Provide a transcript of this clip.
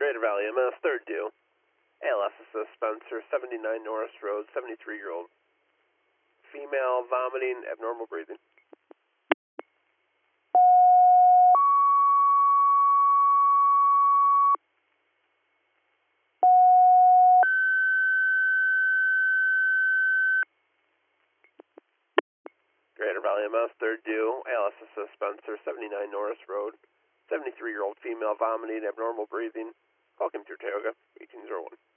Greater Valley MS, third due. ALS assist Spencer, 79 Norris Road, 73-year-old. Female, vomiting, abnormal breathing. Greater Valley MS, third due. ALS assist Spencer, 79 Norris Road, 73-year-old female, vomiting, abnormal breathing. Call Kim Tioga, 1801.